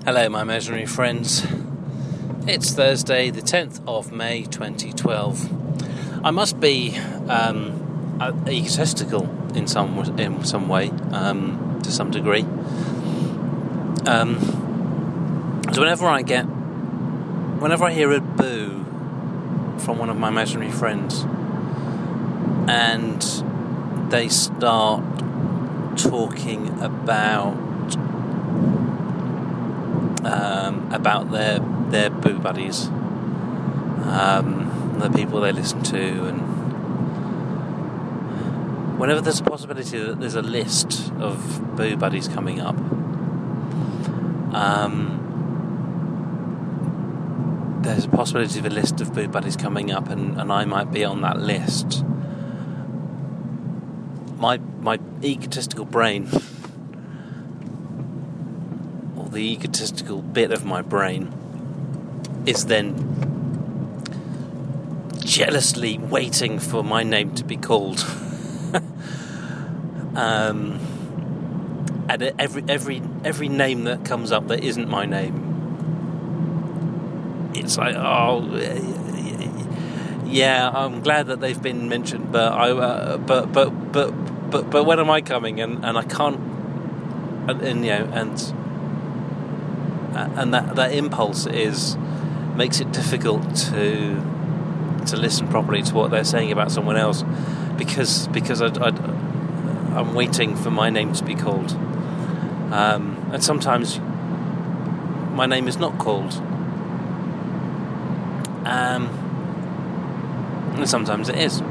Hello, my imaginary friends. It's Thursday, the 10th of May, 2012. I must be egotistical in some way, to some degree. So whenever I hear a boo from one of my imaginary friends, and they start talking about their boo buddies, the people they listen to, and whenever there's a possibility that there's a list of boo buddies coming up, there's a possibility of a list of boo buddies coming up, and I might be on that list. My egotistical brain, or the egotistical bit of my brain, is then jealously waiting for my name to be called. And every name that comes up that isn't my name, it's like, oh, yeah, I'm glad that they've been mentioned, but when am I coming? And I can't, and that impulse makes it difficult to listen properly to what they're saying about someone else, because I'm waiting for my name to be called, and sometimes my name is not called, and sometimes it is.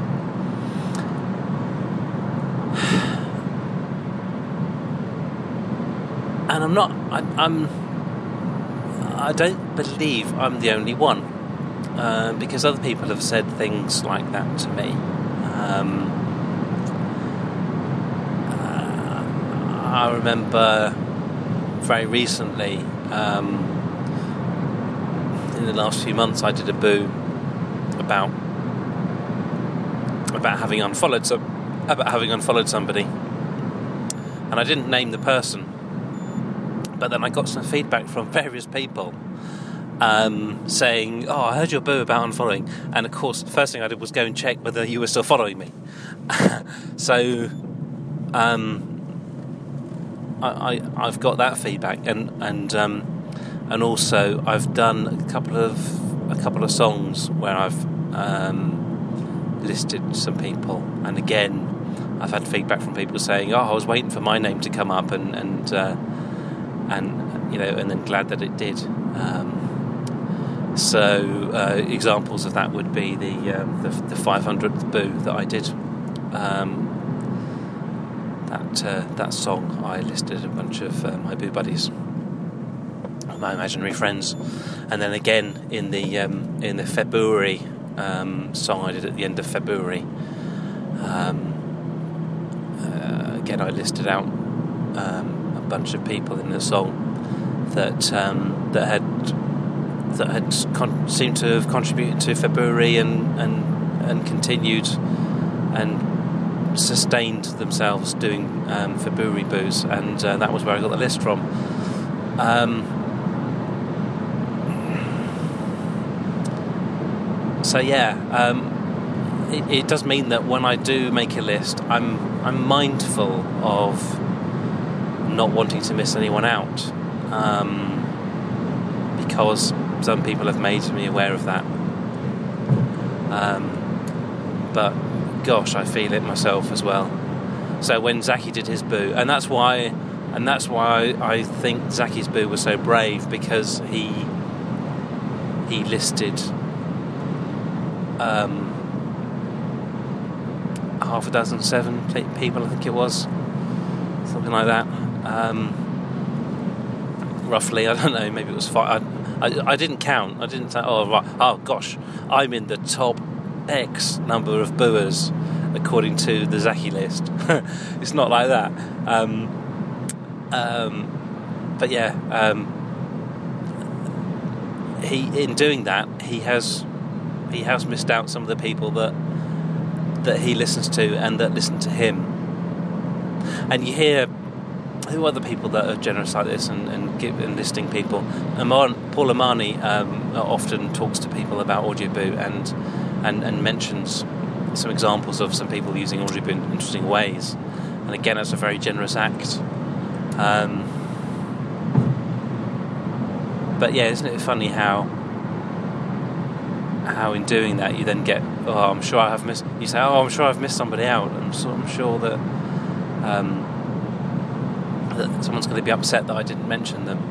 And I don't believe I'm the only one, because other people have said things like that to me. I remember very recently, in the last few months, I did a boo about having unfollowed somebody, and I didn't name the person. But then I got some feedback from various people saying, "Oh, I heard your boo about unfollowing." And of course, the first thing I did was go and check whether you were still following me. So, I've got that feedback, and also I've done a couple of songs where I've listed some people, and again, I've had feedback from people saying, "Oh, I was waiting for my name to come up," and then glad that it did. Examples of that would be the 500th boo that I did. That song, I listed a bunch of my boo buddies, my imaginary friends, and then again in the February song I did at the end of February. Again, I listed out a bunch of people in the song that had seemed to have contributed to February and continued and sustained themselves doing February boos, and that was where I got the list from. It does mean that when I do make a list, I'm mindful of not wanting to miss anyone out, because some people have made me aware of that. But gosh, I feel it myself as well. So when Zaki did his boo, and that's why I think Zaki's boo was so brave, because he listed half a dozen, 7 people, I think it was, something like that. Roughly, I don't know, maybe it was 5. I didn't count. I didn't say, oh gosh, I'm in the top X number of booers according to the Zaki list. It's not like that. But yeah, in doing that, he has missed out some of the people that he listens to and that listen to him. And you hear who are the people that are generous like this and listing people? Paul Amani often talks to people about Audioboo and mentions some examples of some people using Audioboo in interesting ways. And again, it's a very generous act. But yeah, isn't it funny how in doing that you then get, I'm sure I have missed. You say, I'm sure I've missed somebody out. I'm sure that that someone's going to be upset that I didn't mention them.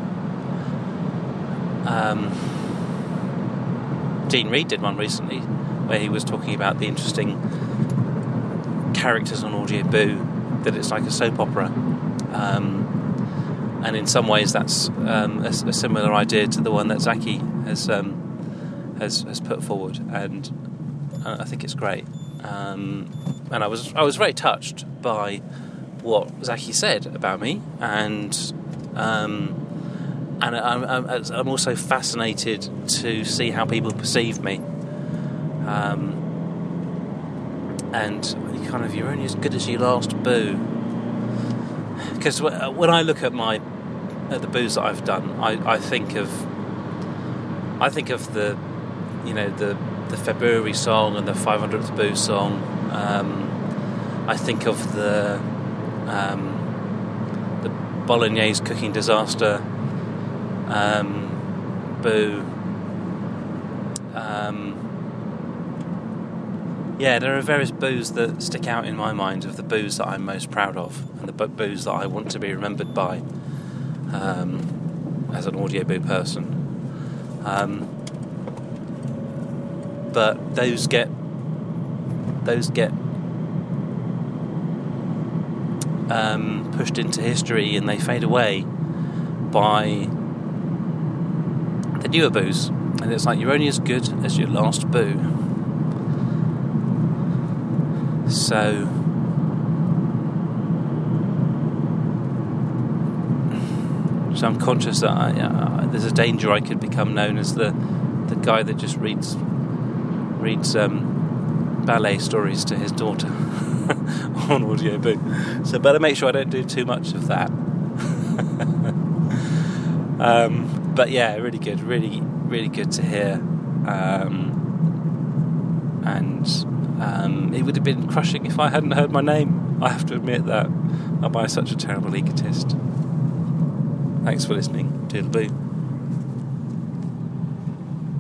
Dean Reed did one recently where he was talking about the interesting characters on Audioboo, that it's like a soap opera. And in some ways that's a similar idea to the one that Zaki has put forward, and I think it's great. And I was very touched by what Zaki said about me, and I'm also fascinated to see how people perceive me. And you're only as good as your last boo. Because when I look at the boos that I've done, I think of the the February song and the 500th boo song. I think of the Bolognese cooking disaster boo. There are various boos that stick out in my mind of the boos that I'm most proud of and the boos that I want to be remembered by as an Audioboo person. But those get pushed into history and they fade away by the newer boos, and it's like you're only as good as your last boo. So I'm conscious that there's a danger I could become known as the guy that just reads ballet stories to his daughter on Audioboo. So better make sure I don't do too much of that. But yeah, really good, really, really good to hear. And it would have been crushing if I hadn't heard my name. I have to admit that. Am I such a terrible egotist? Thanks for listening. Toodaloo.